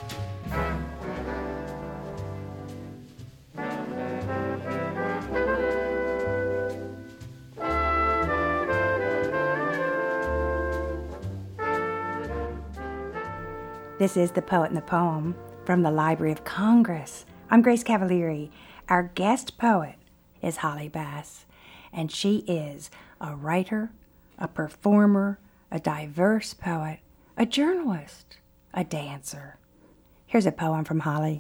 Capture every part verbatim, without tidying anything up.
This is The Poet and the Poem from the Library of Congress. I'm Grace Cavalieri. Our guest poet is Holly Bass, and she is a writer, a performer, a diverse poet, a journalist, a dancer. Here's a poem from Holly.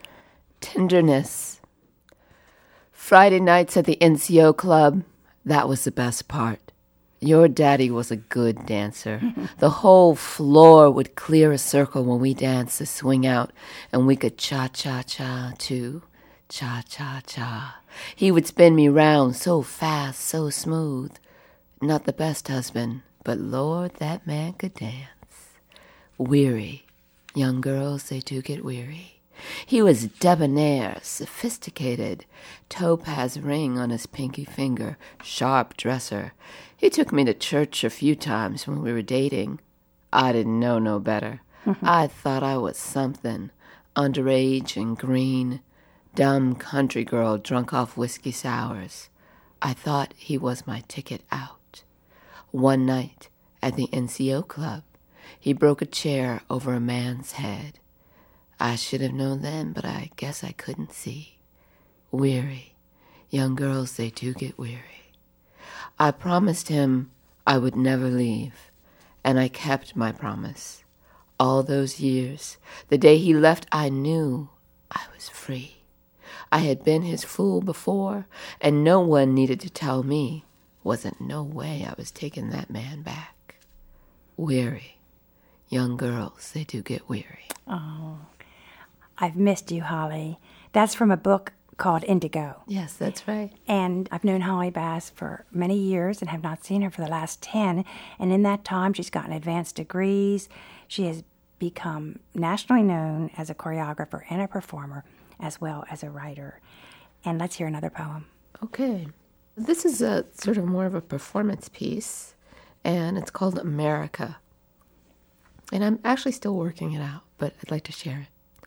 Tenderness. Friday nights at the N C O Club, that was the best part. Your daddy was a good dancer. The whole floor would clear a circle when we danced the swing out, and we could cha-cha-cha too. Cha-cha-cha. He would spin me round so fast, so smooth. Not the best husband, but Lord, that man could dance. Weary. Young girls, they do get weary. He was debonair, sophisticated, topaz ring on his pinky finger, sharp dresser. He took me to church a few times when we were dating. I didn't know no better. I thought I was something, underage and green, dumb country girl drunk off whiskey sours. I thought he was my ticket out. One night at the N C O Club, he broke a chair over a man's head. I should have known then, but I guess I couldn't see. Weary. Young girls, they do get weary. I promised him I would never leave, and I kept my promise. All those years, the day he left, I knew I was free. I had been his fool before, and no one needed to tell me. Wasn't no way I was taking that man back. Weary. Young girls, they do get weary. Oh, I've missed you, Holly. That's from a book called Indigo. Yes, that's right. And I've known Holly Bass for many years and have not seen her for the last ten. And in that time, she's gotten advanced degrees. She has become nationally known as a choreographer and a performer, as well as a writer. And let's hear another poem. Okay. This is a sort of more of a performance piece, and it's called America. And I'm actually still working it out, but I'd like to share it.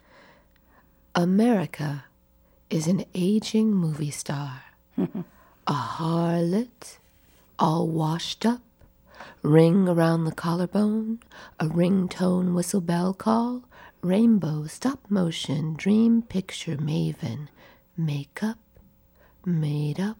America is an aging movie star, a harlot, all washed up, ring around the collarbone, a ringtone whistle bell call, rainbow stop-motion dream picture maven, makeup, made up,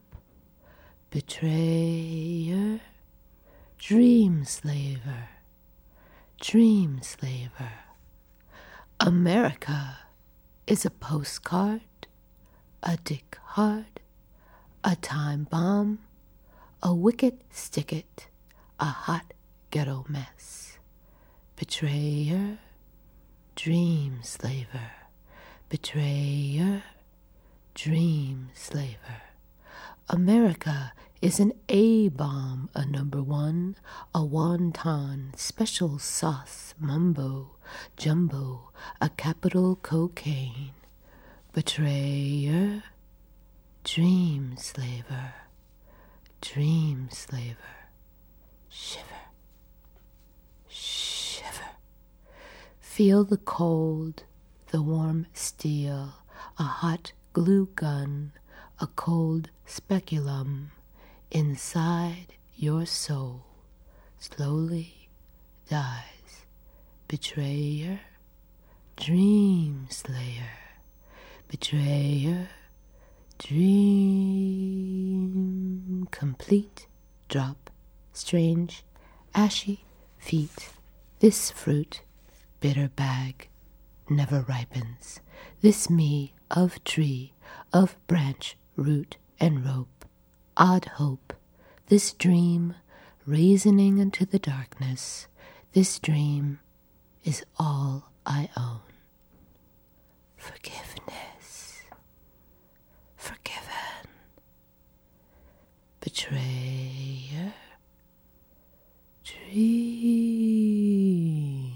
betrayer, dream slaver, dream slaver. America is a postcard, a dick hard, a time bomb, a wicked stick-it, a hot ghetto mess. Betrayer, dream slaver, betrayer, dream slaver. America is an A-bomb, a number one, a wonton, special sauce, mumbo, jumbo, a capital cocaine. Betrayer, dream slaver, dream slaver. Shiver, shiver. Feel the cold, the warm steel, a hot glue gun, a cold speculum inside your soul slowly dies. Betrayer, dream slayer, betrayer, dream complete, drop, strange, ashy feet. This fruit, bitter bag, never ripens. This me of tree, of branch, root, and rope, odd hope. This dream, raisoning into the darkness, this dream is all I own. Forgiveness, forgiven, betrayer, dream.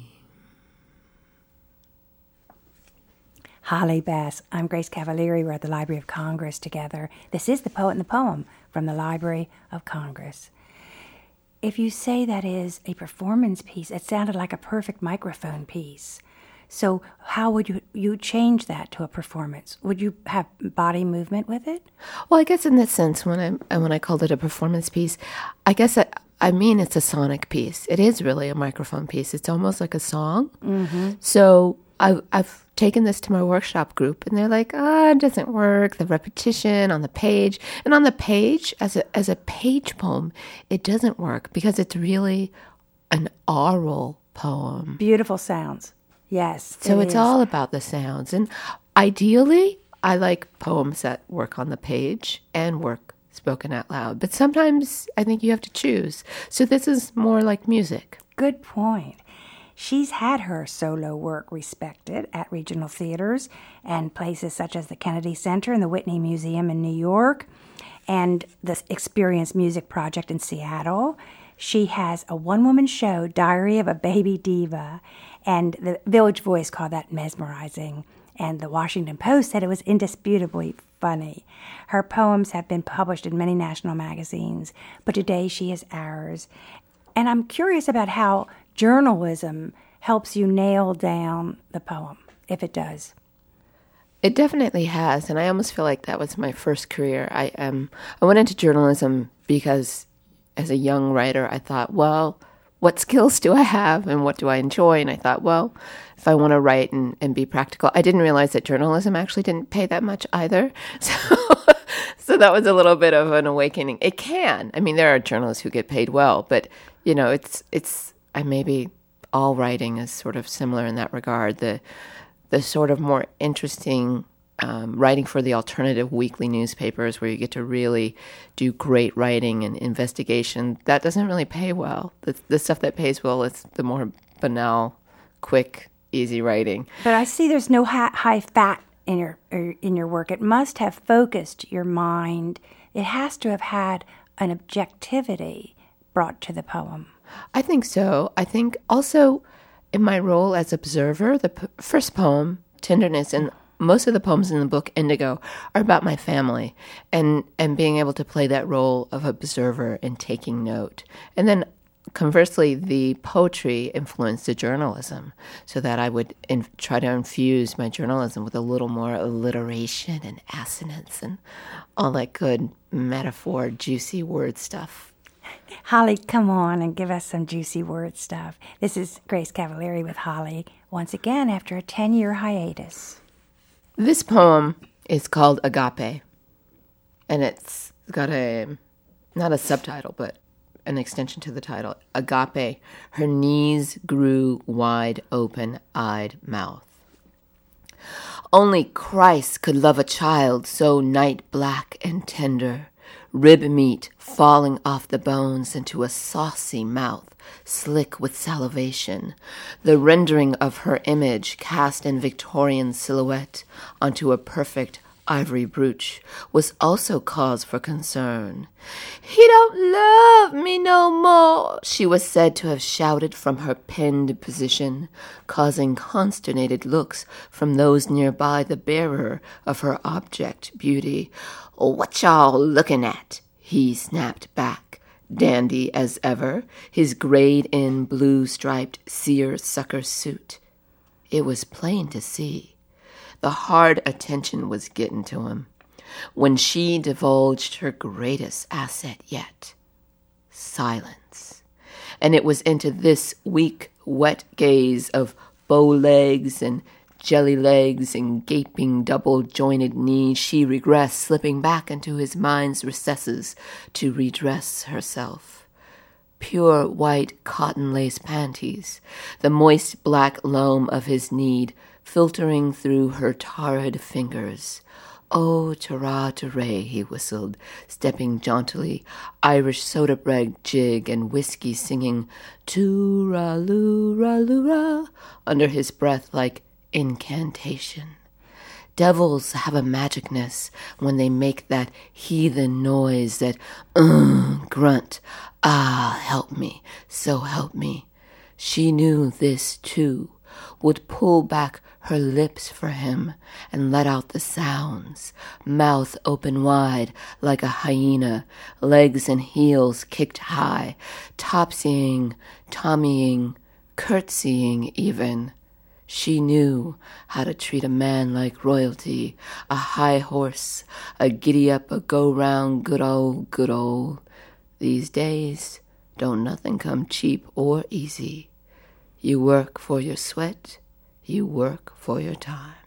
Holly Bass. I'm Grace Cavalieri. We're at the Library of Congress together. This is The Poet and the Poem from the Library of Congress. If you say that is a performance piece, it sounded like a perfect microphone piece. So how would you you change that to a performance? Would you have body movement with it? Well, I guess in this sense, when I when I called it a performance piece, I guess I, I mean it's a sonic piece. It is really a microphone piece. It's almost like a song. Mm-hmm. So I, I've taken this to my workshop group, and they're like, "Ah, oh, it doesn't work. The repetition on the page, and on the page as a as a page poem, it doesn't work because it's really an oral poem. Beautiful sounds." Yes. So it it's is. all about the sounds. And ideally, I like poems that work on the page and work spoken out loud. But sometimes I think you have to choose. So this is more like music. Good point. She's had her solo work respected at regional theaters and places such as the Kennedy Center and the Whitney Museum in New York and the Experience Music Project in Seattle. She has a one-woman show, Diary of a Baby Diva, and the Village Voice called that mesmerizing, and the Washington Post said it was indisputably funny. Her poems have been published in many national magazines, but today she is ours. And I'm curious about how journalism helps you nail down the poem, if it does. It definitely has, and I almost feel like that was my first career. I um I went into journalism because as a young writer, I thought, well, what skills do I have and what do I enjoy? And I thought, well, if I want to write and, and be practical, I didn't realize that journalism actually didn't pay that much either. So, so that was a little bit of an awakening. It can. I mean, there are journalists who get paid well, but, you know, it's, it's, I maybe all writing is sort of similar in that regard. The, the sort of more interesting Um, writing for the alternative weekly newspapers where you get to really do great writing and investigation, that doesn't really pay well. The, the stuff that pays well is the more banal, quick, easy writing. But I see there's no high, high fat in your in your work. It must have focused your mind. It has to have had an objectivity brought to the poem. I think so. I think also in my role as observer, the p- first poem, Tenderness, and most of the poems in the book, Indigo, are about my family and, and being able to play that role of observer and taking note. And then conversely, the poetry influenced the journalism so that I would in, try to infuse my journalism with a little more alliteration and assonance and all that good metaphor, juicy word stuff. Holly, come on and give us some juicy word stuff. This is Grace Cavalieri with Holly, once again after a ten-year hiatus. This poem is called Agape, and it's got a, not a subtitle, but an extension to the title. Agape, her knees grew wide open, eyed mouth. Only Christ could love a child so night black and tender, rib meat falling off the bones into a saucy mouth, slick with salivation, the rendering of her image cast in Victorian silhouette onto a perfect ivory brooch was also cause for concern. "He don't love me no more," she was said to have shouted from her pinned position, causing consternated looks from those nearby the bearer of her object beauty. "What y'all looking at?" he snapped back, dandy as ever, his grayed-in blue-striped seersucker suit. It was plain to see. The hard attention was getting to him when she divulged her greatest asset yet, silence. And it was into this weak, wet gaze of bow legs and jelly legs and gaping double-jointed knees she regressed, slipping back into his mind's recesses to redress herself. Pure white cotton lace panties, the moist black loam of his need filtering through her torrid fingers. "Oh, ta-ra, ta-ray," he whistled, stepping jauntily, Irish soda bread jig and whiskey singing "Too-ra-loo-ra-loo-ra" under his breath like incantation. Devils have a magicness when they make that heathen noise, that uh, grunt. Ah, help me, so help me. She knew this too, would pull back her lips for him and let out the sounds, mouth open wide like a hyena, legs and heels kicked high, topsying, tommying, curtsying even. She knew how to treat a man like royalty, a high horse, a giddy-up, a go-round, good old, good old. These days, don't nothing come cheap or easy. You work for your sweat, you work for your time.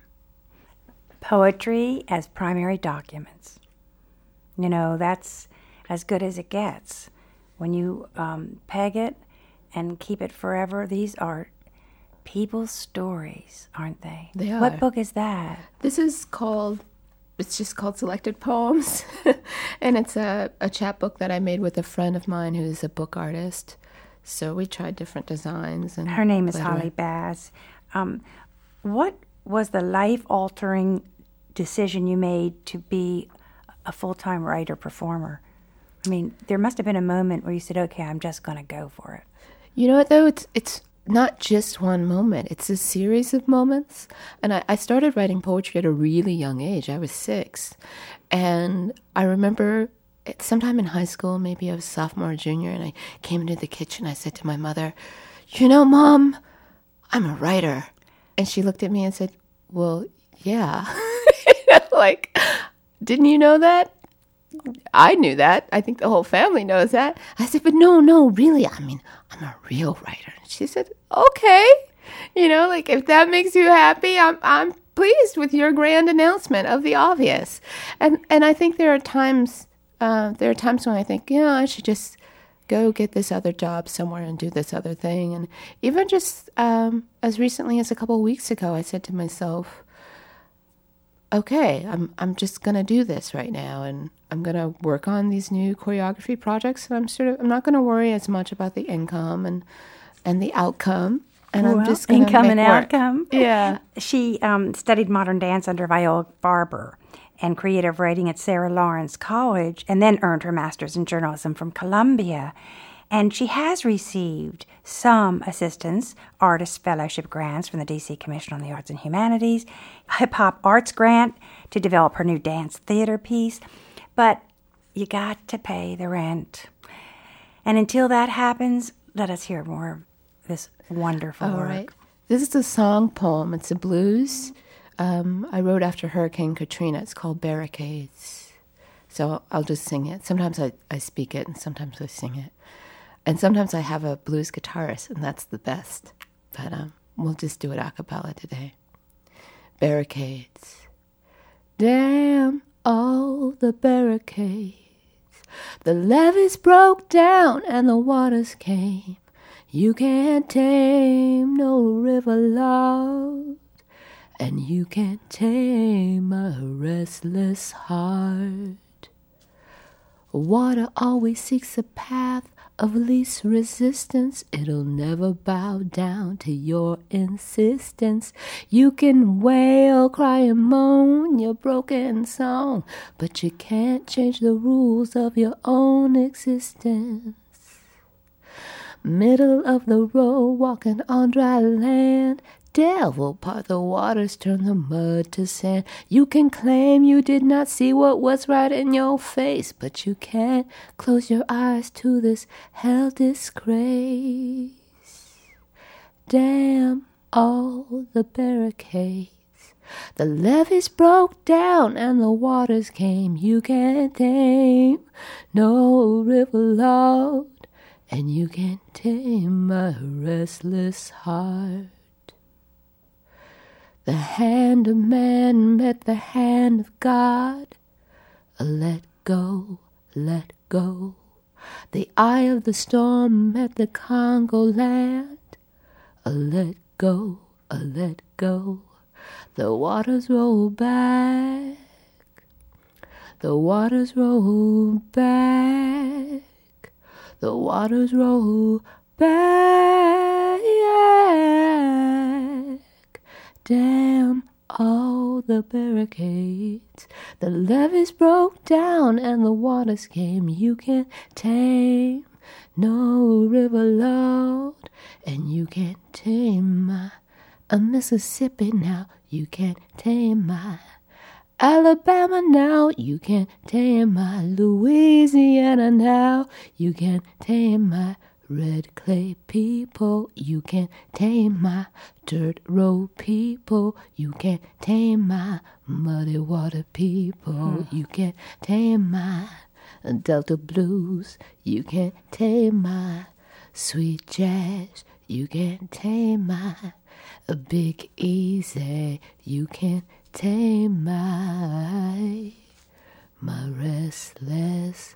Poetry as primary documents. You know, that's as good as it gets. When you um, peg it and keep it forever, these are people's stories, aren't they? They are. What book is that? This is called, it's just called Selected Poems. And it's a, a chapbook that I made with a friend of mine who's a book artist. So we tried different designs. And her name is lettering. Holly Bass. Um, what was the life-altering decision you made to be a full-time writer-performer? I mean, there must have been a moment where you said, okay, I'm just going to go for it. You know what, though? It's it's not just one moment. It's a series of moments. And I, I started writing poetry at a really young age. I was six. And I remember sometime in high school, maybe I was sophomore or junior, and I came into the kitchen. I said to my mother, you know, Mom, I'm a writer. And she looked at me and said, well, yeah. Like, didn't you know that? I knew that. I think the whole family knows that. I said, but no, no, really, I mean, I'm a real writer. And she said, okay. You know, like, if that makes you happy, I'm I'm pleased with your grand announcement of the obvious. And and I think there are times, uh, there are times when I think, yeah, I should just go get this other job somewhere and do this other thing. And even just um, as recently as a couple of weeks ago, I said to myself, okay, I'm I'm just gonna do this right now, and I'm gonna work on these new choreography projects. And I'm sort of I'm not gonna worry as much about the income and and the outcome. And well, I'm just gonna income make and work. outcome. Yeah. She um, studied modern dance under Viola Barber and creative writing at Sarah Lawrence College, and then earned her master's in journalism from Columbia. And she has received some assistance, artist fellowship grants from the D C Commission on the Arts and Humanities, Hip Hop Arts Grant to develop her new dance theater piece. But you got to pay the rent. And until that happens, let us hear more of this wonderful All work. right. This is a song poem. It's a blues. Um, I wrote after Hurricane Katrina. It's called Barricades. So I'll just sing it. Sometimes I, I speak it, and sometimes I sing it. And sometimes I have a blues guitarist, and that's the best. But um, we'll just do it a cappella today. Barricades. Damn all the barricades. The levees broke down and the waters came. You can't tame no river, Lord, and you can't tame a restless heart. Water always seeks a path of least resistance. It'll never bow down to your insistence. You can wail, cry, and moan your broken song, but you can't change the rules of your own existence. Middle of the road, walking on dry land. Devil part the waters, turn the mud to sand. You can claim you did not see what was right in your face, but you can't close your eyes to this hell disgrace. Damn all the barricades. The levees broke down and the waters came. You can't tame no river, Lord, and you can't tame my restless heart. The hand of man met the hand of God. Let go, let go. The eye of the storm met the Congo land. Let go, let go. The waters roll back. The waters roll back. The waters roll back. Damn all the barricades. The levees broke down and the waters came. You can't tame no river, Lord, and you can't tame my a Mississippi now. You can't tame my Alabama now. You can't tame my Louisiana now. You can't tame my red clay people. You can't tame my dirt road people. You can't tame my muddy water people. Hmm. You can't tame my Delta blues. You can't tame my sweet jazz. You can't tame my Big Easy. You can't tame my my restless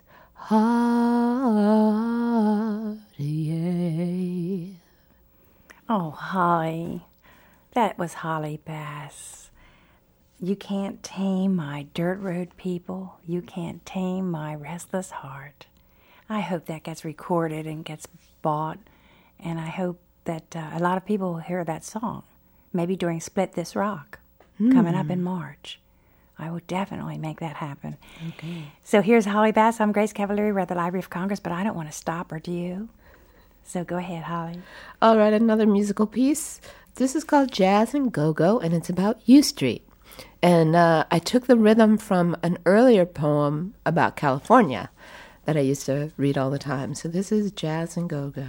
heart. Yeah. Oh, Holly, that was Holly Bass. You can't tame my dirt road people. You can't tame my restless heart. I hope that gets recorded and gets bought, and I hope that uh, a lot of people will hear that song, maybe during Split This Rock, mm. coming up in March. I will definitely make that happen. Okay. So here's Holly Bass. I'm Grace Cavalieri. We're at the Library of Congress, but I don't want to stop her, do you? So go ahead, Holly. All right, another musical piece. This is called Jazz and Go-Go, and it's about U Street. And uh, I took the rhythm from an earlier poem about California that I used to read all the time. So this is Jazz and Go-Go.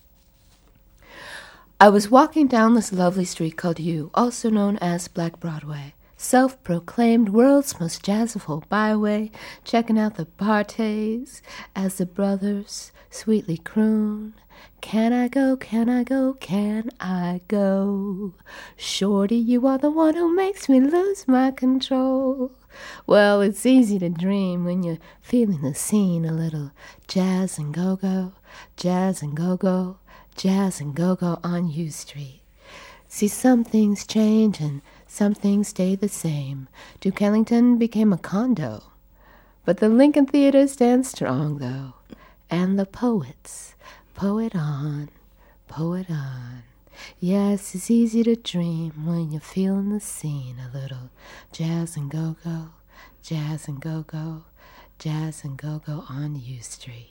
I was walking down this lovely street called U, also known as Black Broadway, self-proclaimed world's most jazzful byway, checking out the parties as the brothers sweetly croon. Can I go, can I go, can I go? Shorty, you are the one who makes me lose my control. Well, it's easy to dream when you're feeling the scene a little. Jazz and go-go, jazz and go-go, jazz and go-go on U Street. See, some things change and some things stay the same. Duke Ellington became a condo. But the Lincoln Theater stands strong, though. And the poets, poet on, poet on. Yes, it's easy to dream when you're feeling the scene a little. Jazz and go-go, jazz and go-go, jazz and go-go on U Street.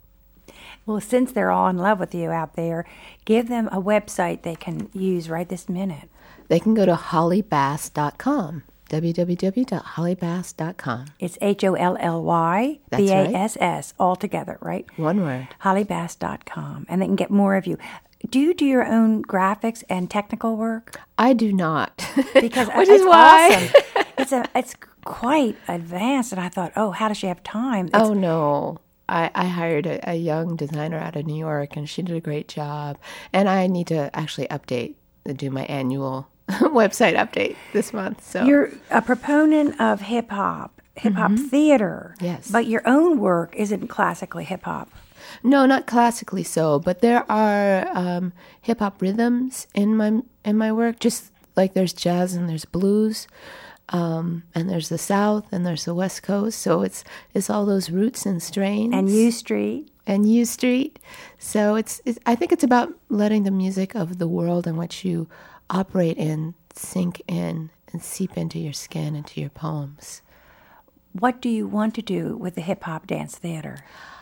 Well, since they're all in love with you out there, give them a website they can use right this minute. They can go to holly bass dot com, w w w dot holly bass dot com. It's H O L L Y B A S S, all together, right? One word. holly bass dot com, and they can get more of you. Do you do your own graphics and technical work? I do not. Because Which it's is why. Awesome. It's, a, it's quite advanced, and I thought, oh, how does she have time? It's, oh, no. I, I hired a, a young designer out of New York, and she did a great job. And I need to actually update, do my annual website update this month. So you're a proponent of hip hop, hip hop mm-hmm. theater. Yes, but your own work isn't classically hip hop. No, not classically so, but there are um, hip hop rhythms in my in my work. Just like there's jazz and there's blues. Um, and there's the South and there's the West Coast, so it's it's all those roots and strains. And U Street. And U Street. So it's, it's I think it's about letting the music of the world in which you operate in sink in and seep into your skin, into your poems. What do you want to do with the hip hop dance theater?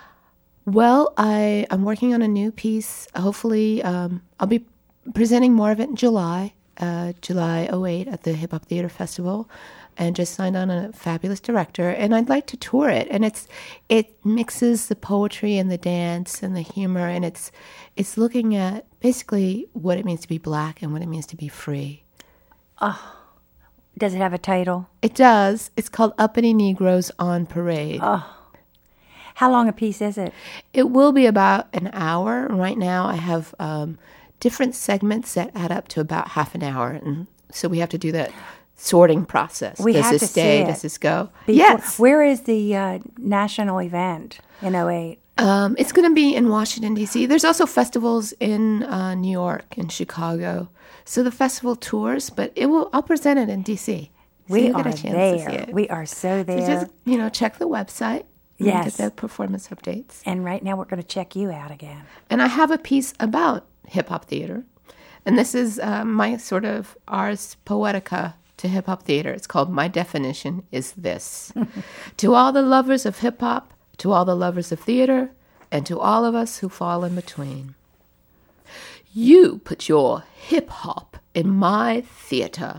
Well, I I'm working on a new piece. Hopefully, um, I'll be presenting more of it in July. Uh, July oh eight at the Hip Hop Theater Festival, and just signed on a fabulous director. And I'd like to tour it. And it's it mixes the poetry and the dance and the humor, and it's it's looking at basically what it means to be Black and what it means to be free. Oh, does it have a title? It does. It's called Uppity Negroes on Parade. Oh, how long a piece is it? It will be about an hour. Right now, I have. Um, different segments that add up to about half an hour. And so we have to do that sorting process. We Does have this to stay? See it Does this go? Before, yes. Where is the uh, national event in oh eight? Um, it's going to be in Washington, D C There's also festivals in uh, New York and Chicago. So the festival tours, but it will. I'll present it in D C So we you are get a chance there. To see it. We are so there. So just, you know, check the website. Yes. Get the performance updates. And right now we're going to check you out again. And I have a piece about hip-hop theater. And this is uh, my sort of ars poetica to hip-hop theater. It's called My Definition Is This. To all the lovers of hip-hop, to all the lovers of theater, and to all of us who fall in between. You put your hip-hop in my theater.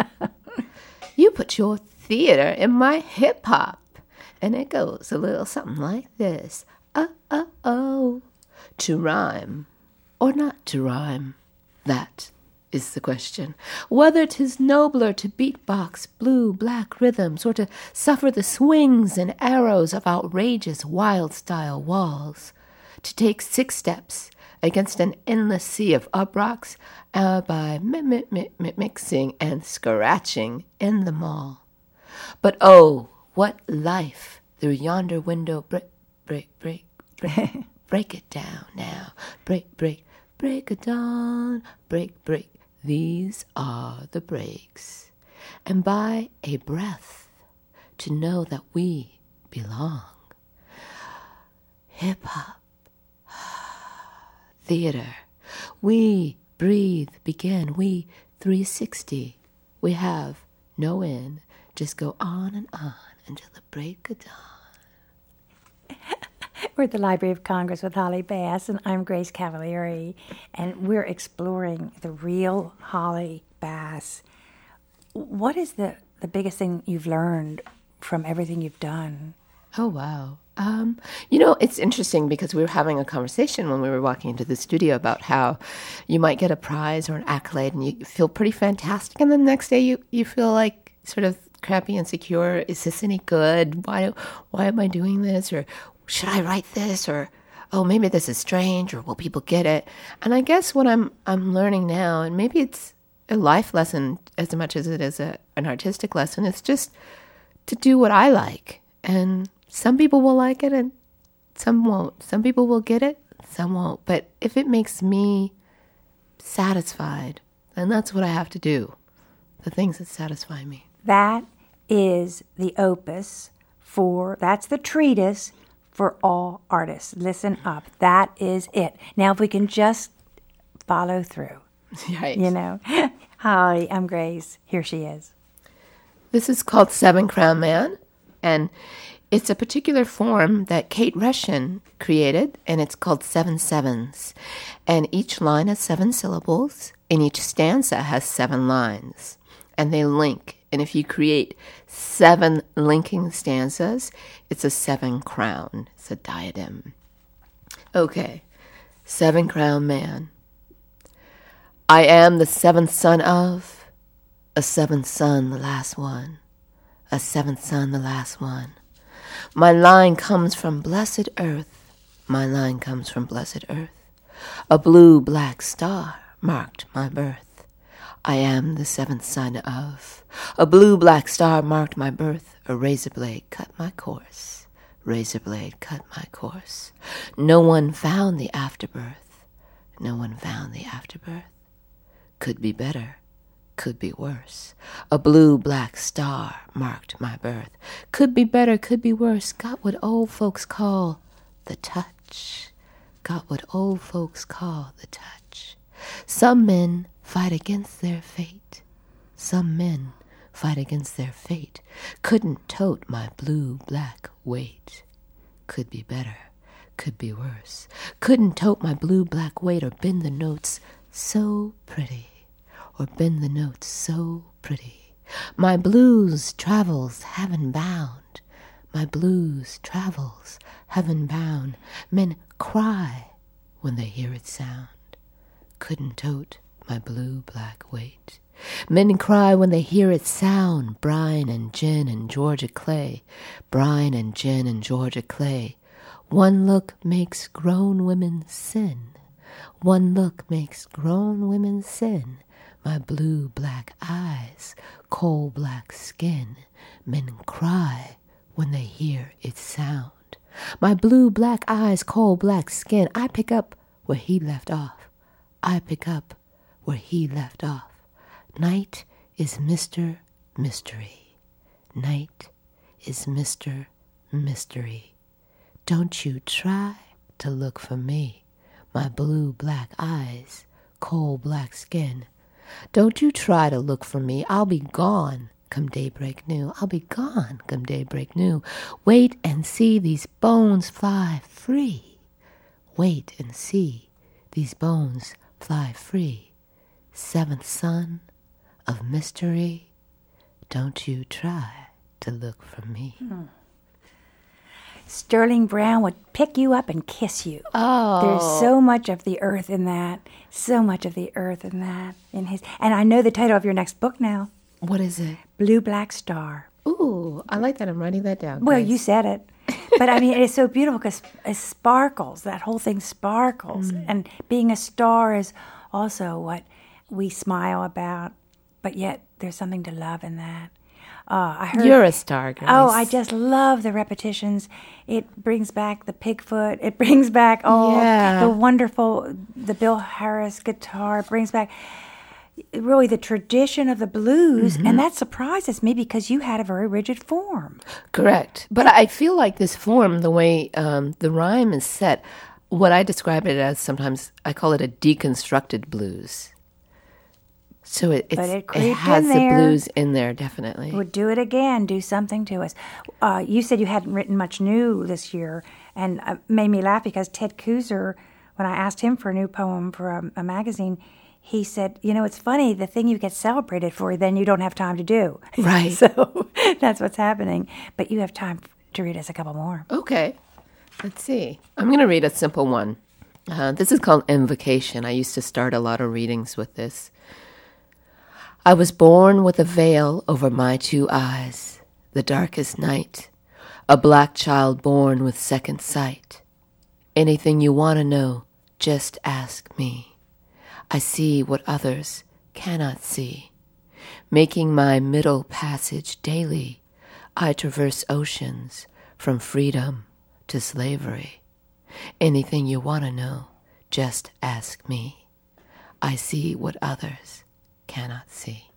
You put your theater in my hip-hop. And it goes a little something like this. Oh, oh, oh. To rhyme or not to rhyme, that is the question. Whether 'tis nobler to beatbox blue-black rhythms or to suffer the swings and arrows of outrageous wild-style walls, to take six steps against an endless sea of uprocks uh, by mi- mi- mi- mi- mixing and scratching in the mall. But oh, what life through yonder window. Break, break, break, break, break it down now. Break, break, break it down. Break, break. These are the breaks. And by a breath to know that we belong. Hip-hop. Theater. We breathe, begin. We three sixty. We have no end. Just go on and on until the break of dawn. We're at the Library of Congress with Holly Bass, and I'm Grace Cavalieri, and we're exploring the real Holly Bass. What is the, the biggest thing you've learned from everything you've done? Oh, wow. Um, you know, it's interesting because we were having a conversation when we were walking into the studio about how you might get a prize or an accolade and you feel pretty fantastic, and then the next day you, you feel like sort of crappy, insecure. Is this any good? Why, why am I doing this? Or should I write this? Or, oh, maybe this is strange, or will people get it? And I guess what I'm I'm learning now, and maybe it's a life lesson as much as it is a, an artistic lesson, is just to do what I like. And some people will like it and some won't. Some people will get it, some won't. But if it makes me satisfied, then that's what I have to do. The things that satisfy me. That is the opus for, that's the treatise for all artists. Listen up. That is it. Now, if we can just follow through. Right. You know. Hi, I'm Grace. Here she is. This is called Seven Crown Man, and it's a particular form that Kate Rushin created, and it's called Seven Sevens. And each line has seven syllables, and each stanza has seven lines, and they link. And if you create seven linking stanzas, it's a seven crown. It's a diadem. Okay, Seven Crown Man. I am the seventh son of a seventh son, the last one. A seventh son, the last one. My line comes from blessed earth. My line comes from blessed earth. A blue black star marked my birth. I am the seventh son of. A blue black star marked my birth. A razor blade cut my course. Razor blade cut my course. No one found the afterbirth. No one found the afterbirth. Could be better. Could be worse. A blue black star marked my birth. Could be better, could be worse. Got what old folks call the touch. Got what old folks call the touch. Some men fight against their fate. Some men fight against their fate. Couldn't tote my blue black weight. Could be better, could be worse. Couldn't tote my blue black weight or bend the notes so pretty. Or bend the notes so pretty. My blues travels heaven bound. My blues travels heaven bound. Men cry when they hear it sound. Couldn't tote my blue black weight. Men cry when they hear it sound. Brine and gin and Georgia Clay. Brine and gin and Georgia Clay. One look makes grown women sin. One look makes grown women sin. My blue black eyes, coal black skin, men cry when they hear its sound. My blue black eyes, coal black skin, I pick up where he left off. I pick up where he left off. Night is Mister Mystery. Night is Mister Mystery. Don't you try to look for me, my blue black eyes, coal black skin. Don't you try to look for me. I'll be gone come daybreak new. I'll be gone come daybreak new. Wait and see these bones fly free. Wait and see these bones fly free. Seventh son of mystery, don't you try to look for me. Hmm. Sterling Brown would pick you up and kiss you. Oh. There's so much of the earth in that. So much of the earth in that. In his, and I know the title of your next book now. What is it? Blue Black Star. Ooh, I like that. I'm writing that down. Well, Nice. you said it. But I mean, it is so beautiful because it sparkles. That whole thing sparkles. Mm. And being a star is also what we smile about, but yet there's something to love in that. Uh, I heard, You're a star, Grace. Oh, I just love the repetitions. It brings back the Pigfoot. It brings back all yeah. the wonderful, the Bill Harris guitar. It brings back really the tradition of the blues, mm-hmm. and that surprises me because you had a very rigid form. Correct. But I feel like this form, the way um, the rhyme is set, what I describe it as sometimes, I call it a deconstructed blues. So it, it's, it, it has the blues in there, definitely. Would do it again, do something to us. Uh, you said you hadn't written much new this year, and it made me laugh because Ted Kuzer, when I asked him for a new poem for a, a magazine, he said, you know, it's funny, the thing you get celebrated for, then you don't have time to do. Right. So that's what's happening. But you have time to read us a couple more. Okay. Let's see. I'm going to read a simple one. Uh, this is called Invocation. I used to start a lot of readings with this. I was born with a veil over my two eyes, the darkest night, a black child born with second sight. Anything you want to know, just ask me. I see what others cannot see. Making my middle passage daily, I traverse oceans from freedom to slavery. Anything you want to know, just ask me. I see what others cannot see.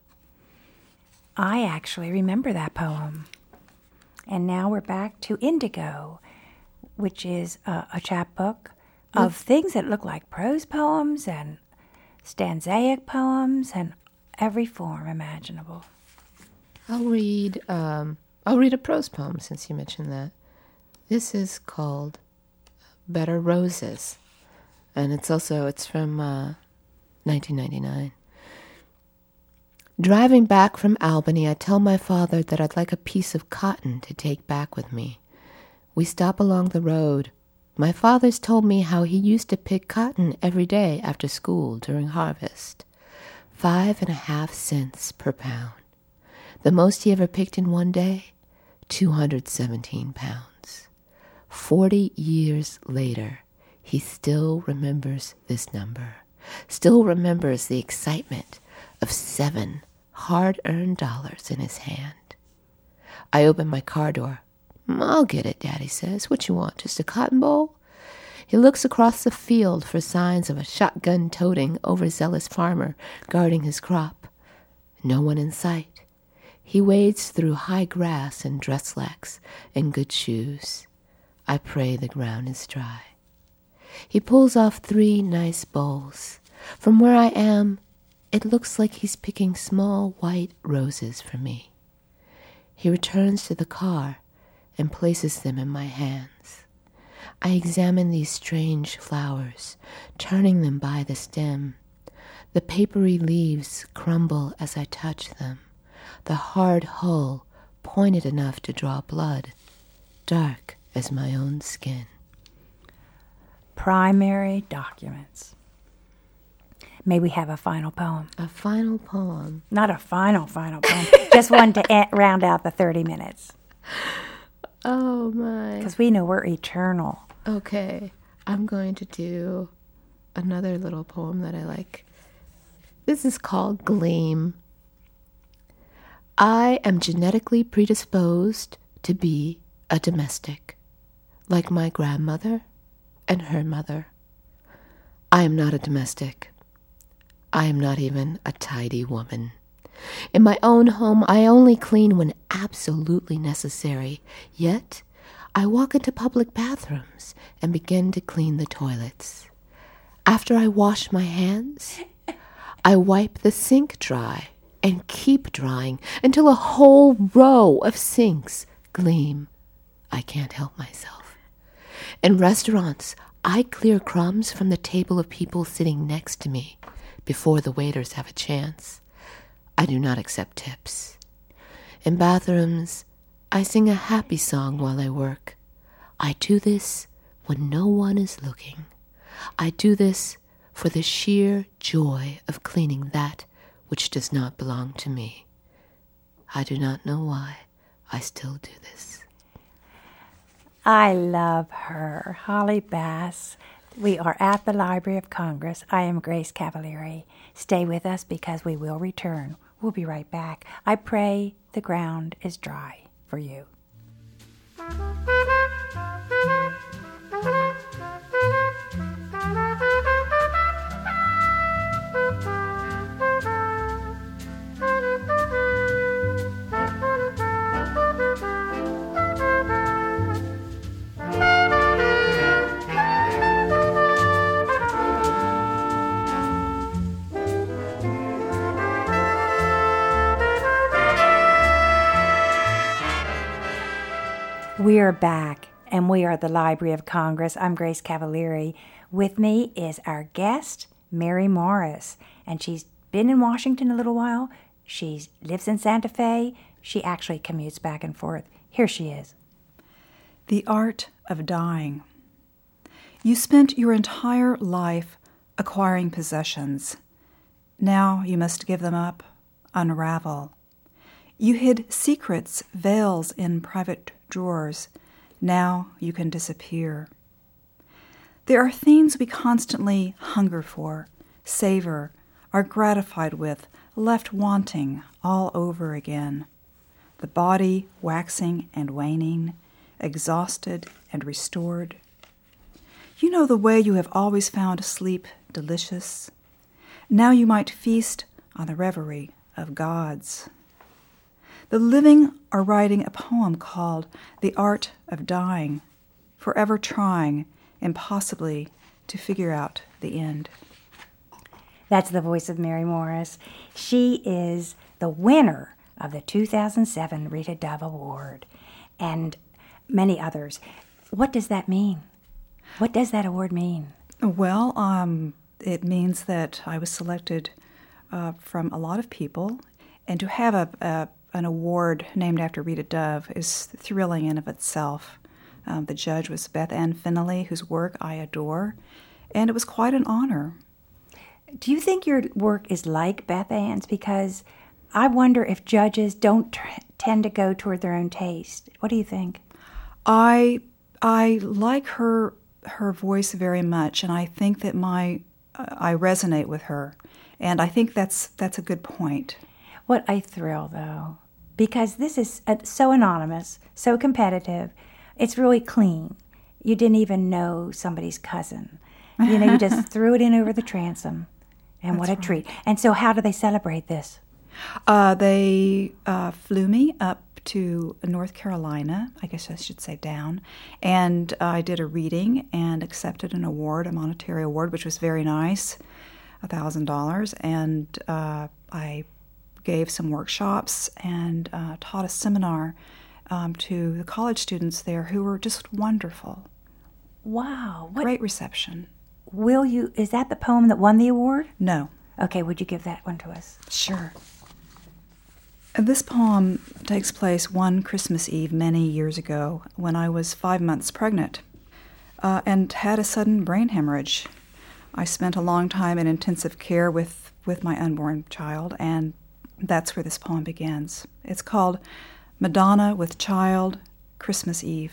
I actually remember that poem. And now we're back to Indigo, which is a, a chapbook of mm. things that look like prose poems and stanzaic poems and every form imaginable. I'll read um, I'll read a prose poem since you mentioned that. This is called Better Roses, and it's also it's from uh, nineteen ninety-nine. Driving back from Albany, I tell my father that I'd like a piece of cotton to take back with me. We stop along the road. My father's told me how he used to pick cotton every day after school during harvest. Five and a half cents per pound. The most he ever picked in one day, two hundred seventeen pounds. Forty years later, he still remembers this number, still remembers the excitement of seven hard-earned dollars in his hand. I open my car door. I'll get it, Daddy says. What you want, just a cotton boll? He looks across the field for signs of a shotgun-toting, overzealous farmer guarding his crop. No one in sight. He wades through high grass and dress slacks and good shoes. I pray the ground is dry. He pulls off three nice bowls. From where I am, it looks like he's picking small white roses for me. He returns to the car and places them in my hands. I examine these strange flowers, turning them by the stem. The papery leaves crumble as I touch them, the hard hull pointed enough to draw blood, dark as my own skin. Primary documents. May we have a final poem? A final poem. Not a final, final poem. Just one to e- round out the thirty minutes. Oh, my. Because we know we're eternal. Okay. I'm going to do another little poem that I like. This is called Gleam. I am genetically predisposed to be a domestic, like my grandmother and her mother. I am not a domestic. I am not even a tidy woman. In my own home, I only clean when absolutely necessary. Yet, I walk into public bathrooms and begin to clean the toilets. After I wash my hands, I wipe the sink dry and keep drying until a whole row of sinks gleam. I can't help myself. In restaurants, I clear crumbs from the table of people sitting next to me before the waiters have a chance. I do not accept tips. In bathrooms, I sing a happy song while I work. I do this when no one is looking. I do this for the sheer joy of cleaning that which does not belong to me. I do not know why I still do this. I love her. Holly Bass. We are at the Library of Congress. I am Grace Cavalieri. Stay with us because we will return. We'll be right back. I pray the ground is dry for you. We are back, and we are at the Library of Congress. I'm Grace Cavalieri. With me is our guest, Mary Morris, and she's been in Washington a little while. She lives in Santa Fe. She actually commutes back and forth. Here she is. The Art of Dying. You spent your entire life acquiring possessions. Now you must give them up, unravel. You hid secrets, veils in private drawers. Now you can disappear. There are things we constantly hunger for, savor, are gratified with, left wanting all over again. The body waxing and waning, exhausted and restored. You know the way you have always found sleep delicious. Now you might feast on the reverie of gods. The living are writing a poem called The Art of Dying, forever trying, impossibly, to figure out the end. That's the voice of Mary Morris. She is the winner of the two thousand seven Rita Dove Award and many others. What does that mean? What does that award mean? Well, um, it means that I was selected uh, from a lot of people, and to have a, a an award named after Rita Dove is thrilling in of itself. Um, the judge was Beth Ann Finley, whose work I adore, and it was quite an honor. Do you think your work is like Beth Ann's? Because I wonder if judges don't t- tend to go toward their own taste. What do you think? I I like her her voice very much, and I think that my uh, I resonate with her, and I think that's that's a good point. What a thrill, though, because this is uh, so anonymous, so competitive. It's really clean. You didn't even know somebody's cousin. You know, you just threw it in over the transom, and That's what a right. treat. And so how do they celebrate this? Uh, they uh, flew me up to North Carolina, I guess I should say down, and uh, I did a reading and accepted an award, a monetary award, which was very nice, one thousand dollars, and uh, I gave some workshops and uh, taught a seminar um, to the college students there who were just wonderful. Wow. What, Great reception. will you, is that the poem that won the award? No. Okay, would you give that one to us? Sure. This poem takes place one Christmas Eve many years ago when I was five months pregnant uh, and had a sudden brain hemorrhage. I spent a long time in intensive care with, with my unborn child, and that's where this poem begins. It's called Madonna with Child, Christmas Eve.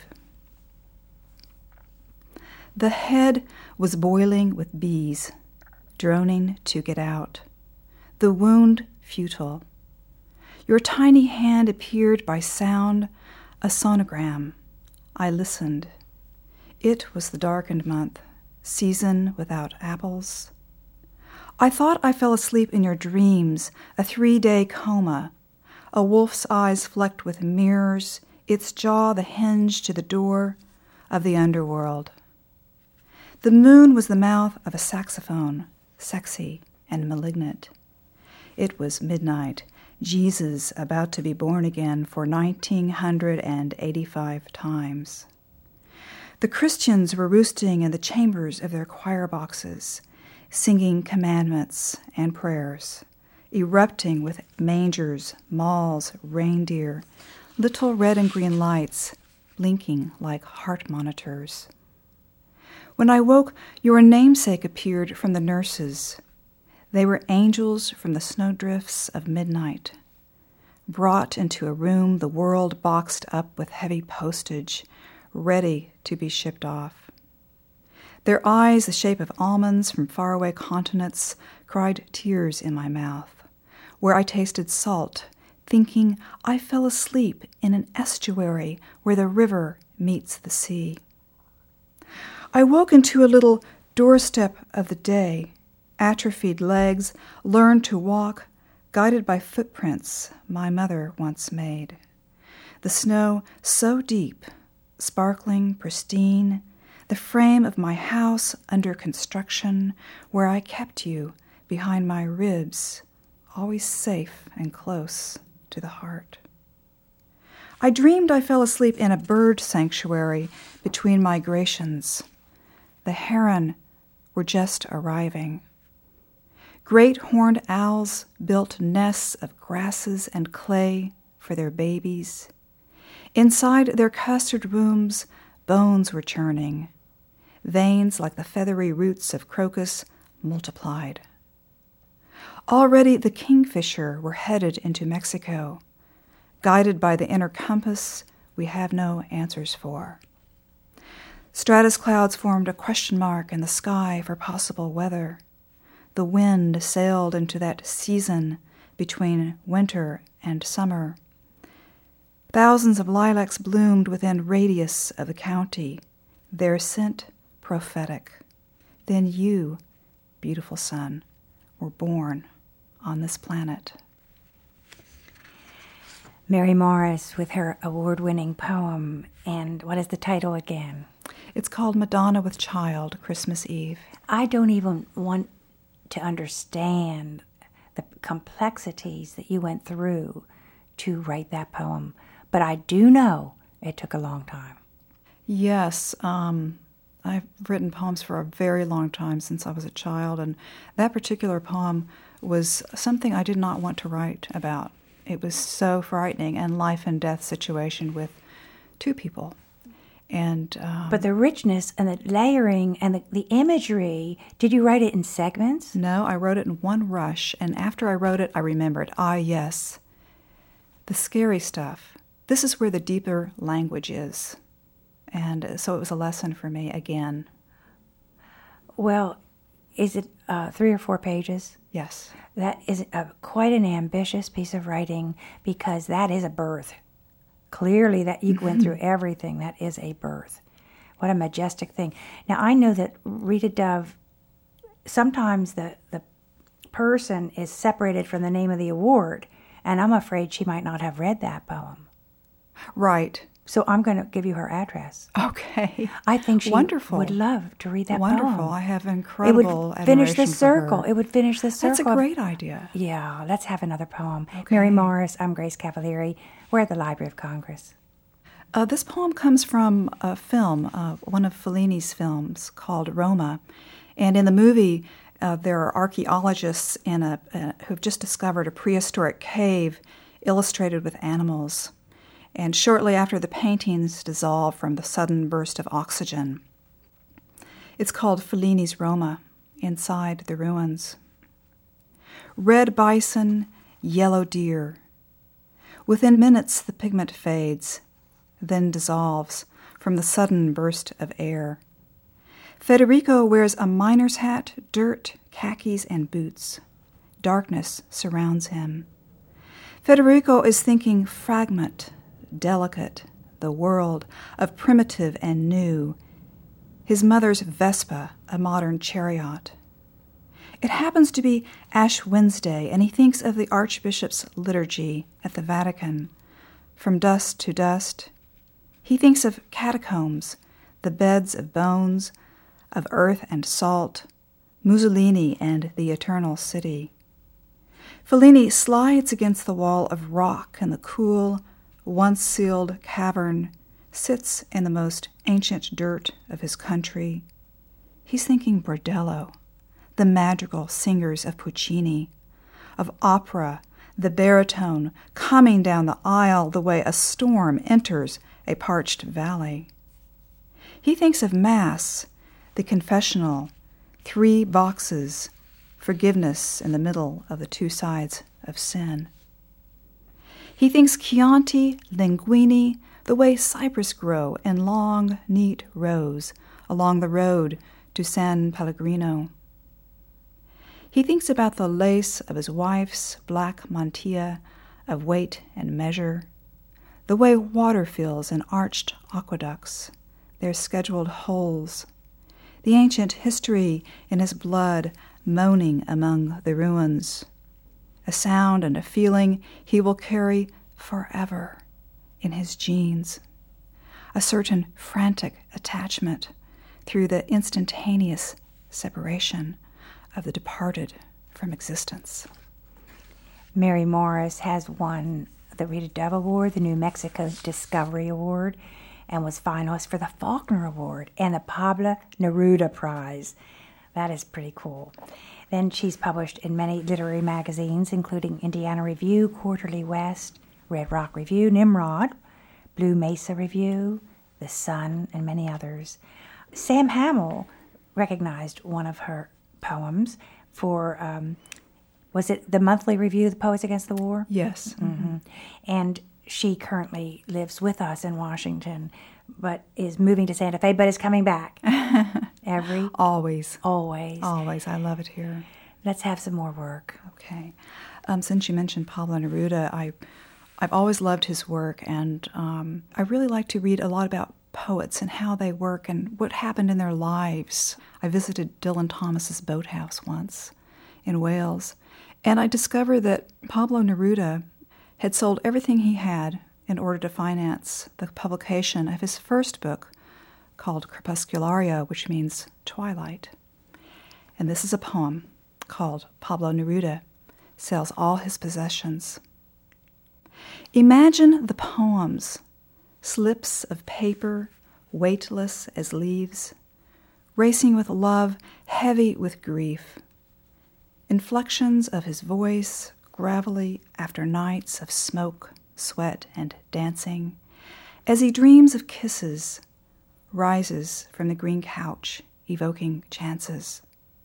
The head was boiling with bees, droning to get out. The wound futile. Your tiny hand appeared by sound, a sonogram. I listened. It was the darkened month, season without apples. I thought I fell asleep in your dreams, a three-day coma, a wolf's eyes flecked with mirrors, its jaw the hinge to the door of the underworld. The moon was the mouth of a saxophone, sexy and malignant. It was midnight, Jesus about to be born again for nineteen eighty-five times. The Christians were roosting in the chambers of their choir boxes, singing commandments and prayers, erupting with mangers, malls, reindeer, little red and green lights, blinking like heart monitors. When I woke, your namesake appeared from the nurses. They were angels from the snowdrifts of midnight, brought into a room the world boxed up with heavy postage, ready to be shipped off. Their eyes, the shape of almonds from faraway continents, cried tears in my mouth, where I tasted salt, thinking I fell asleep in an estuary where the river meets the sea. I woke into a little doorstep of the day, atrophied legs, learned to walk, guided by footprints my mother once made. The snow so deep, sparkling, pristine, the frame of my house under construction, where I kept you behind my ribs, always safe and close to the heart. I dreamed I fell asleep in a bird sanctuary between migrations. The heron were just arriving. Great horned owls built nests of grasses and clay for their babies. Inside their custard wombs, bones were churning. Veins like the feathery roots of crocus multiplied. Already the kingfisher were headed into Mexico. Guided by the inner compass we have no answers for. Stratus clouds formed a question mark in the sky for possible weather. The wind sailed into that season between winter and summer. Thousands of lilacs bloomed within radius of the county, their scent prophetic. Then you, beautiful sun, were born on this planet. Mary Morris with her award-winning poem. And what is the title again? It's called Madonna with Child, Christmas Eve. I don't even want to understand the complexities that you went through to write that poem, but I do know it took a long time. Yes, um, I've written poems for a very long time, since I was a child, and that particular poem was something I did not want to write about. It was so frightening, and life and death situation with two people. And um, But the richness and the layering and the, the imagery, did you write it in segments? No, I wrote it in one rush, and after I wrote it, I remembered, ah, yes, the scary stuff. This is where the deeper language is. And so it was a lesson for me again. Well, is it uh, three or four pages? Yes. That is a, quite an ambitious piece of writing, because that is a birth. Clearly that you went through everything. That is a birth. What a majestic thing. Now, I know that Rita Dove, sometimes the, the person is separated from the name of the award, and I'm afraid she might not have read that poem. Right. So I'm going to give you her address. Okay. I think she Wonderful. would love to read that Wonderful. poem. I have incredible It would finish the admiration for circle. her. It would finish the circle. That's a great idea. Yeah, let's have another poem. Okay. Mary Morris, I'm Grace Cavalieri. We're at the Library of Congress. Uh, this poem comes from a film, uh, one of Fellini's films called Roma. And in the movie, uh, there are archaeologists in a, uh, who've just discovered a prehistoric cave illustrated with animals. And shortly after, the paintings dissolve from the sudden burst of oxygen. It's called Fellini's Roma, Inside the Ruins. Red bison, yellow deer. Within minutes the pigment fades, then dissolves from the sudden burst of air. Federico wears a miner's hat, dirt, khakis, and boots. Darkness surrounds him. Federico is thinking fragment, delicate, the world of primitive and new. His mother's Vespa, a modern chariot. It happens to be Ash Wednesday, and he thinks of the Archbishop's liturgy at the Vatican. From dust to dust. He thinks of catacombs, the beds of bones, of earth and salt, Mussolini and the Eternal City. Fellini slides against the wall of rock in the cool, once-sealed cavern, sits in the most ancient dirt of his country. He's thinking Bordello, the madrigal singers of Puccini, of opera the baritone coming down the aisle the way a storm enters a parched valley. He thinks of Mass, the confessional, three boxes, forgiveness in the middle of the two sides of sin. He thinks Chianti, linguini, the way cypress grow in long, neat rows along the road to San Pellegrino. He thinks about the lace of his wife's black mantilla of weight and measure, the way water fills in arched aqueducts, their scheduled holes, the ancient history in his blood moaning among the ruins, a sound and a feeling he will carry forever in his genes, a certain frantic attachment through the instantaneous separation of the departed from existence. Mary Morris has won the Rita Dove Award, the New Mexico Discovery Award, and was finalist for the Faulkner Award and the Pablo Neruda Prize. That is pretty cool. Then she's published in many literary magazines, including Indiana Review, Quarterly West, Red Rock Review, Nimrod, Blue Mesa Review, The Sun, and many others. Sam Hamill recognized one of her poems for, um, was it the Monthly Review, The Poets Against the War? Yes. Mm-hmm. And she currently lives with us in Washington, but is moving to Santa Fe, but is coming back. Every Always. Always. Always. I love it here. Let's have some more work. Okay. Um, since you mentioned Pablo Neruda, I, I've always loved his work, and um, I really like to read a lot about poets and how they work and what happened in their lives. I visited Dylan Thomas's boathouse once in Wales, and I discovered that Pablo Neruda had sold everything he had in order to finance the publication of his first book called Crepuscularia, which means twilight. And this is a poem called Pablo Neruda Sells All His Possessions. Imagine the poems, slips of paper, weightless as leaves, racing with love, heavy with grief. Inflections of his voice, gravelly after nights of smoke, sweat, and dancing, as he dreams of kisses, rises from the green couch, evoking chances.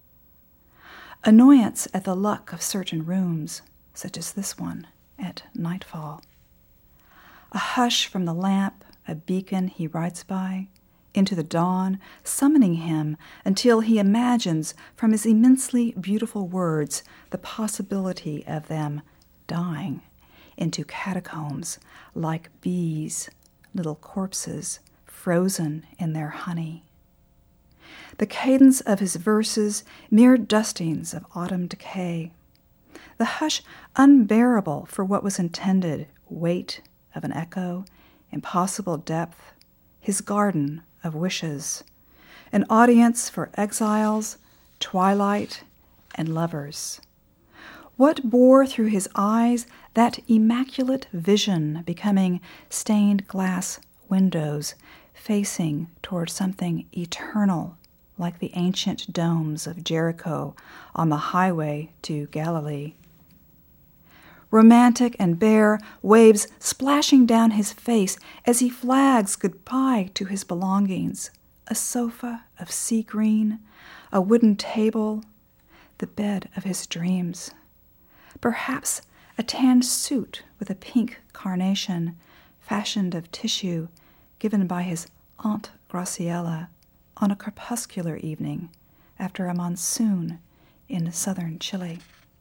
Annoyance at the luck of certain rooms, such as this one, at nightfall. A hush from the lamp, a beacon he writes by, into the dawn, summoning him until he imagines from his immensely beautiful words the possibility of them dying into catacombs like bees, little corpses frozen in their honey. The cadence of his verses, mere dustings of autumn decay. The hush unbearable for what was intended, weight of an echo, impossible depth, his garden of wishes, an audience for exiles, twilight, and lovers. What bore through his eyes that immaculate vision becoming stained glass windows facing toward something eternal like the ancient domes of Jericho on the highway to Galilee. Romantic and bare, waves splashing down his face as he flags goodbye to his belongings, a sofa of sea green, a wooden table, the bed of his dreams. Perhaps a tan suit with a pink carnation, fashioned of tissue, given by his Aunt Graciela on a crepuscular evening after a monsoon in southern Chile.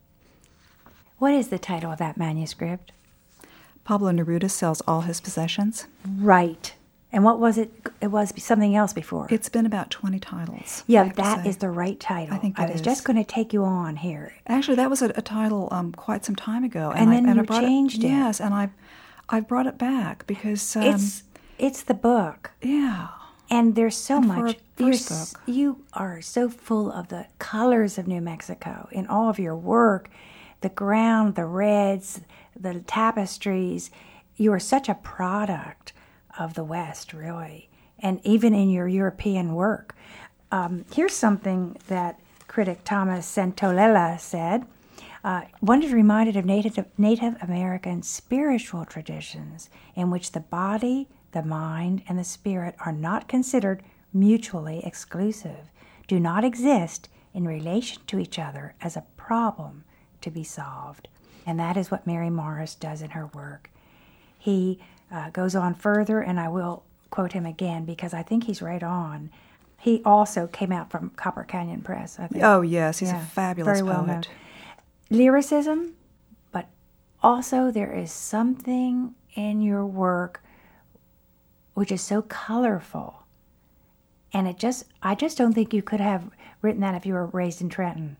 What is the title of that manuscript? Pablo Neruda Sells All His Possessions. Right. And what was it? It was something else before. It's been about twenty titles. Yeah, that is the right title. I think I it was is. just going to take you on here. Actually, that was a, a title um, quite some time ago. And I, then and you I brought changed it. Yes, and I I brought it back because... Um, It's it's the book. Yeah. And there's so And for much. a You're first s- book. You are so full of the colors of New Mexico in all of your work, the ground, the reds, the tapestries. You are such a product of the West, really, and even in your European work. Um, here's something that critic Thomas Santolela said. Uh, one is reminded of Native, Native American spiritual traditions in which the body, the mind, and the spirit are not considered mutually exclusive, do not exist in relation to each other as a problem to be solved. And that is what Mary Morris does in her work. He uh, goes on further, and I will quote him again because I think he's right on. He also came out from Copper Canyon Press, I think. Oh, yes, he's Yeah, a fabulous very well poet. known. Lyricism, but also there is something in your work which is so colorful. And it just, I just don't think you could have written that if you were raised in Trenton.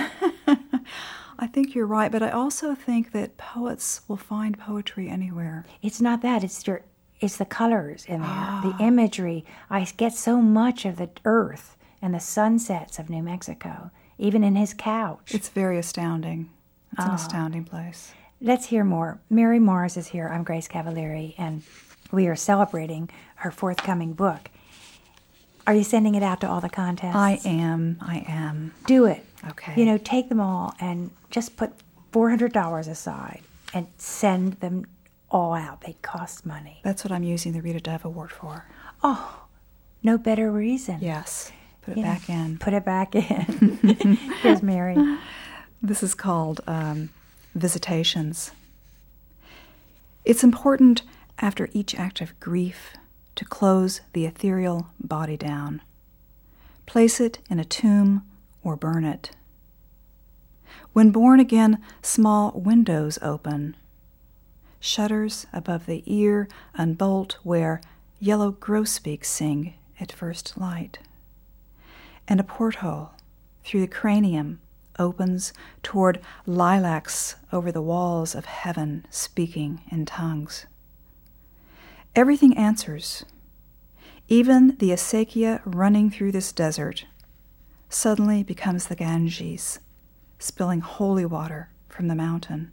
I think you're right, but I also think that poets will find poetry anywhere. It's not that, it's your, it's the colors in there, the imagery. I get so much of the earth and the sunsets of New Mexico, even in his couch. It's very astounding. It's an astounding place. Let's hear more. Mary Morris is here. I'm Grace Cavalieri, and we are celebrating her forthcoming book. Are you sending it out to all the contests? I am. I am. Do it. Okay. You know, take them all and just put four hundred dollars aside and send them all out. They cost money. That's what I'm using the Rita Dove Award for. Oh, no better reason. Yes. Put it Yeah. back in. Put it back in. Here's Mary. This is called um, Visitations. It's important after each act of grief to close the ethereal body down. Place it in a tomb or burn it. When born again, small windows open. Shutters above the ear unbolt where yellow grosbeaks sing at first light. And a porthole through the cranium opens toward lilacs over the walls of heaven speaking in tongues. Everything answers. Even the acequia running through this desert suddenly becomes the Ganges, spilling holy water from the mountain.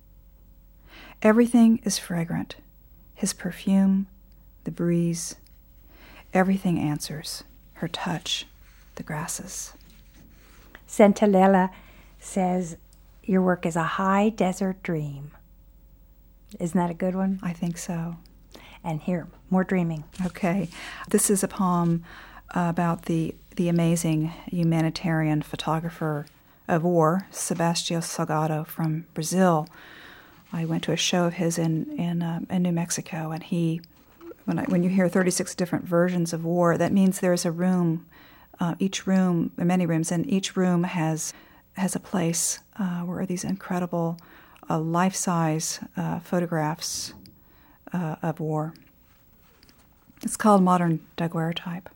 Everything is fragrant. His perfume, the breeze, everything answers. Her touch, the grasses. Centinela says your work is a high desert dream. Isn't that a good one? I think so. And here, more dreaming. Okay. This is a poem about the, the amazing humanitarian photographer of war, Sebastião Salgado from Brazil. I went to a show of his in in, uh, in New Mexico, and he, when I, when you hear thirty-six different versions of war, that means there's a room, uh, each room, many rooms, and each room has has a place uh, where these incredible uh, life-size uh, photographs uh, of war. It's called modern daguerreotype.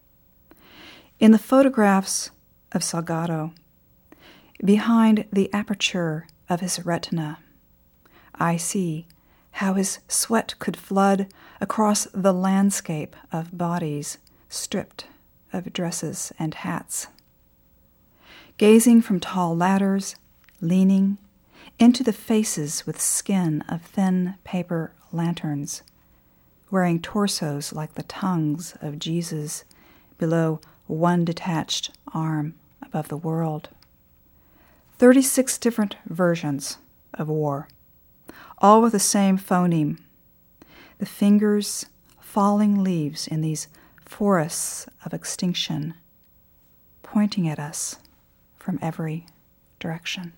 In the photographs of Salgado, behind the aperture of his retina, I see how his sweat could flood across the landscape of bodies stripped of dresses and hats. Gazing from tall ladders, leaning into the faces with skin of thin paper lanterns, wearing torsos like the tongues of Jesus below one detached arm above the world. Thirty-six different versions of war, all with the same phoneme. The fingers falling leaves in these forests of extinction, pointing at us from every direction.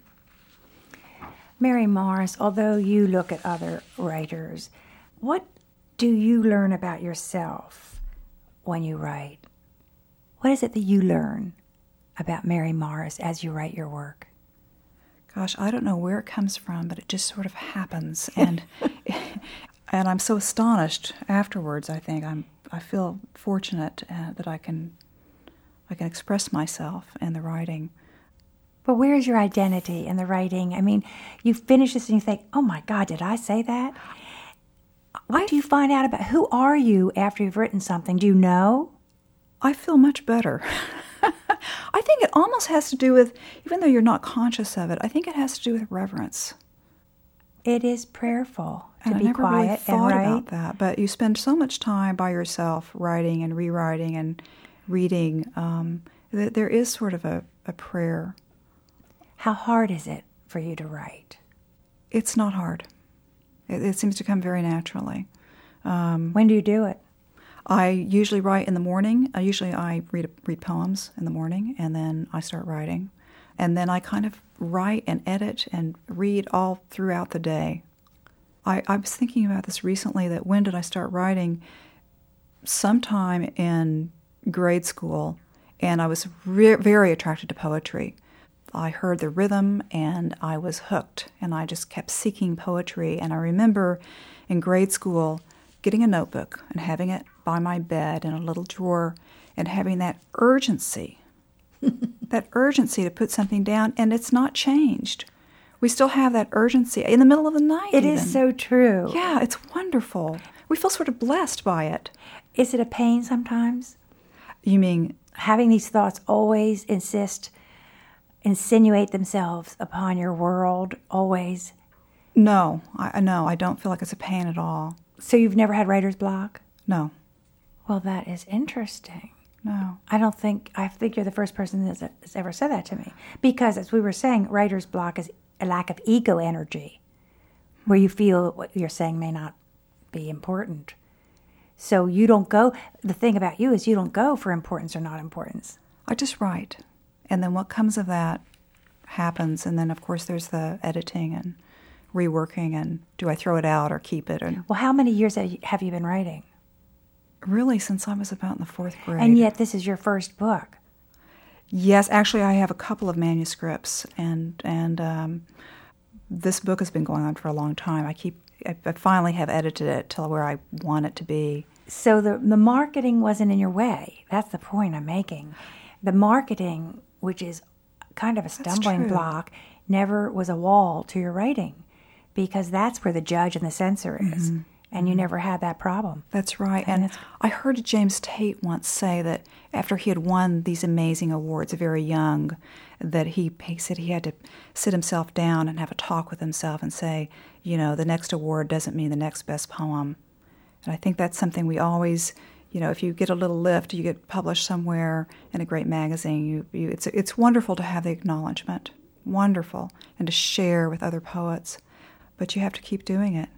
Mary Morris, although you look at other writers, what do you learn about yourself when you write? What is it that you learn about Mary Morris as you write your work? Gosh, I don't know where it comes from, but it just sort of happens, and and I'm so astonished afterwards. I think I'm I feel fortunate uh, that I can I can express myself in the writing. But where is your identity in the writing? I mean, you finish this and you think, "Oh my God, did I say that?" What do you find out about who are you after you've written something? Do you know? I feel much better. I think it almost has to do with, even though you're not conscious of it, I think it has to do with reverence. It is prayerful to And be I never quiet really thought and write. about that, but you spend so much time by yourself writing and rewriting and reading. Um, that there is sort of a, a prayer. How hard is it for you to write? It's not hard. It, it seems to come very naturally. Um, when do you do it? I usually write in the morning. Uh, usually I read read poems in the morning, and then I start writing. And then I kind of write and edit and read all throughout the day. I, I was thinking about this recently, that when did I start writing? Sometime in grade school, and I was re- very attracted to poetry. I heard the rhythm, and I was hooked, and I just kept seeking poetry. And I remember in grade school getting a notebook and having it by my bed in a little drawer and having that urgency, that urgency to put something down, and it's not changed. We still have that urgency in the middle of the night. It even. is so true. Yeah, it's wonderful. We feel sort of blessed by it. Is it a pain sometimes? You mean having these thoughts always insist, insinuate themselves upon your world always? No, I no, I don't feel like it's a pain at all. So you've never had writer's block? No. Well, that is interesting. No. I don't think, I think you're the first person that's has ever said that to me. Because as we were saying, writer's block is a lack of ego energy, where you feel what you're saying may not be important. So you don't go, the thing about you is you don't go for importance or not importance. I just write. And then what comes of that happens. And then, of course, there's the editing and reworking, and do I throw it out or keep it? And well, how many years have you, have you been writing? Really, since I was about in the fourth grade. And yet this is your first book. Yes, actually, I have a couple of manuscripts, and and um, this book has been going on for a long time. I keep, I, I finally have edited it to where I want it to be. So the the marketing wasn't in your way. That's the point I'm making. The marketing, which is kind of a stumbling block, never was a wall to your writing, because that's where the judge and the censor is. Mm-hmm. And you never had that problem. That's right. And, and that's, I heard James Tate once say that after he had won these amazing awards very young, that he, he said he had to sit himself down and have a talk with himself and say, you know, the next award doesn't mean the next best poem. And I think that's something we always, you know, if you get a little lift, you get published somewhere in a great magazine, you, you it's it's wonderful to have the acknowledgement, wonderful, and to share with other poets. But you have to keep doing it.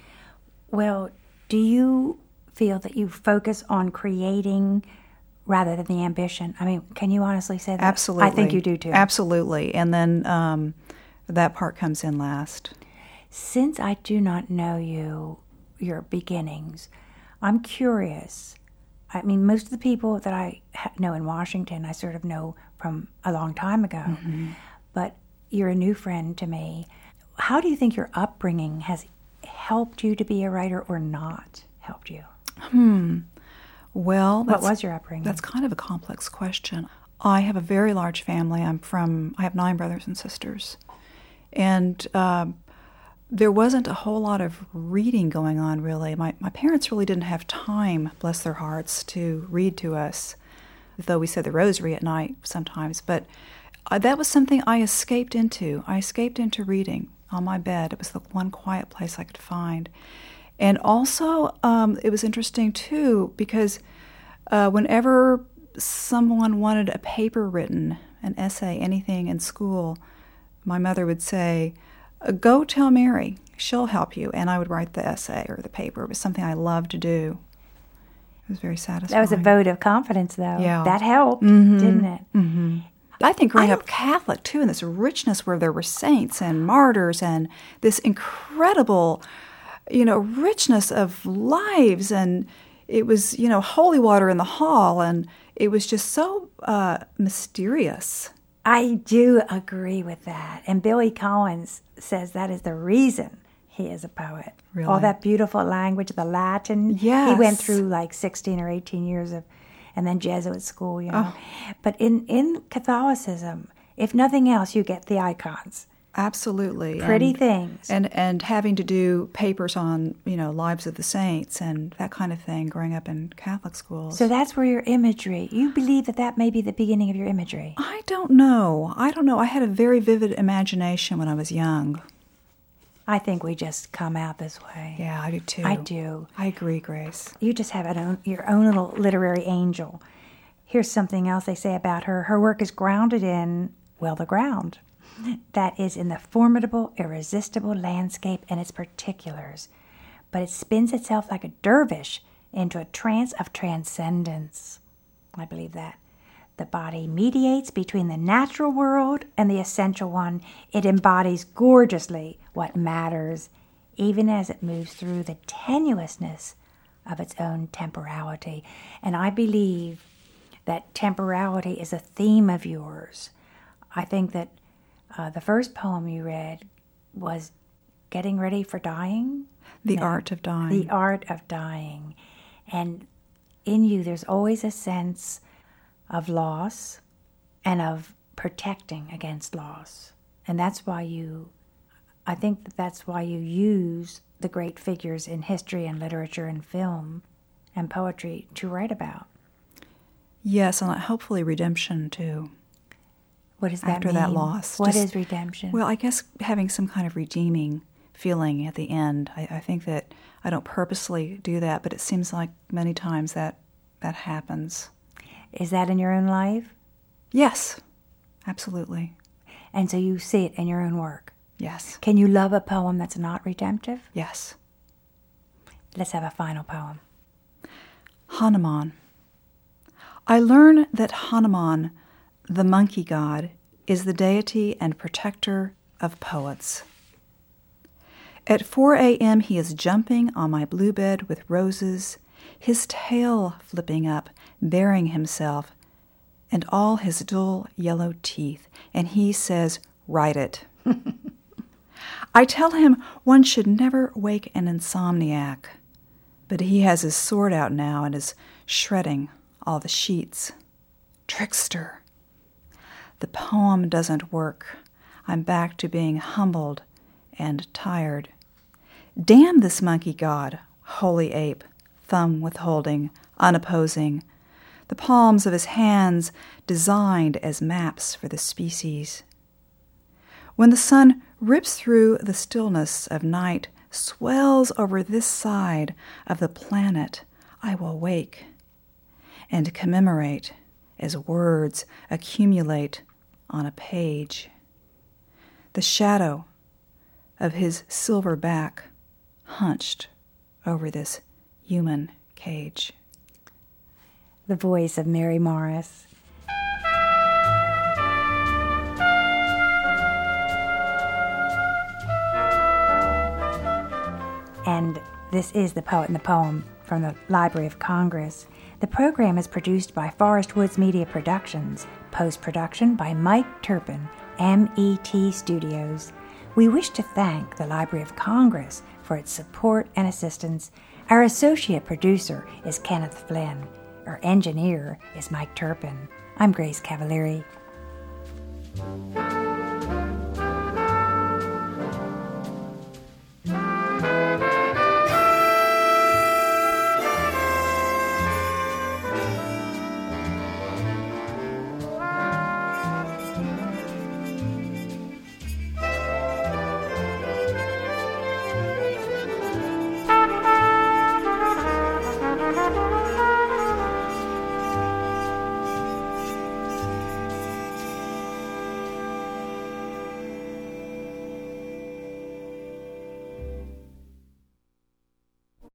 Well, do you feel that you focus on creating rather than the ambition? I mean, can you honestly say that? Absolutely. I think you do too. Absolutely. And then um, that part comes in last. Since I do not know you, your beginnings, I'm curious. I mean, most of the people that I know in Washington, I sort of know from a long time ago. Mm-hmm. But you're a new friend to me. How do you think your upbringing has helped you to be a writer or not helped you? Hmm. Well, what was your upbringing? That's kind of a complex question. I have a very large family. I'm from, I have nine brothers and sisters. And uh, there wasn't a whole lot of reading going on, really. My, my parents really didn't have time, bless their hearts, to read to us, though we said the rosary at night sometimes. But uh, that was something I escaped into. I escaped into reading on my bed. It was the one quiet place I could find. And also, um, it was interesting, too, because uh, whenever someone wanted a paper written, an essay, anything in school, my mother would say, go tell Mary, she'll help you. And I would write the essay or the paper. It was something I loved to do. It was very satisfying. That was a vote of confidence, though. Yeah. That helped, mm-hmm. didn't it? Mm-hmm. I think growing I up Catholic, too, in this richness where there were saints and martyrs and this incredible, you know, richness of lives, and it was, you know, holy water in the hall, and it was just so uh, mysterious. I do agree with that. And Billy Collins says that is the reason he is a poet. Really? All that beautiful language, the Latin. Yes. He went through like sixteen or eighteen years of, and then Jesuit school, you know. Oh. But in, in Catholicism, if nothing else, you get the icons. Absolutely. Pretty and, things. And and having to do papers on, you know, lives of the saints and that kind of thing growing up in Catholic schools. So that's where your imagery, you believe that that may be the beginning of your imagery? I don't know. I don't know. I had a very vivid imagination when I was young. I think we just come out this way. Yeah, I do too. I do. I agree, Grace. You just have an own, your own little literary angel. Here's something else they say about her. Her work is grounded in, well, the ground. that is in the formidable, irresistible landscape and its particulars, but it spins itself like a dervish into a trance of transcendence. I believe that. The body mediates between the natural world and the essential one. It embodies gorgeously what matters, even as it moves through the tenuousness of its own temporality. And I believe that temporality is a theme of yours. I think that uh, the first poem you read was Getting Ready for Dying? The No, Art of Dying. The Art of Dying. And in you, there's always a sense of loss and of protecting against loss. And that's why you, I think that that's why you use the great figures in history and literature and film and poetry to write about. Yes, and hopefully redemption, too. What does that After mean? that loss. What Just- is redemption? Well, I guess having some kind of redeeming feeling at the end. I, I think that I don't purposely do that, but it seems like many times that that happens. Is that in your own life? Yes, absolutely. And so you see it in your own work. Yes, Can you love a poem that's not redemptive? yes. Let's have a final poem. Hanuman. I learn that Hanuman, the monkey god, is the deity and protector of poets. At four a.m. he is jumping on my blue bed with roses, his tail flipping up, bearing himself, and all his dull yellow teeth, and he says, "Write it." I tell him one should never wake an insomniac, but he has his sword out now and is shredding all the sheets. Trickster. The poem doesn't work. I'm back to being humbled and tired. Damn this monkey god, holy ape, thumb withholding, unopposing, the palms of his hands designed as maps for the species. When the sun rips through the stillness of night, swells over this side of the planet, I will wake and commemorate as words accumulate on a page. The shadow of his silver back hunched over this human cage. The voice of Mary Morris. And this is The Poet and the Poem from the Library of Congress. The program is produced by Forest Woods Media Productions, post-production by Mike Turpin, M E T Studios. We wish to thank the Library of Congress for its support and assistance. Our associate producer is Kenneth Flynn. Our engineer is Mike Turpin. I'm Grace Cavalieri.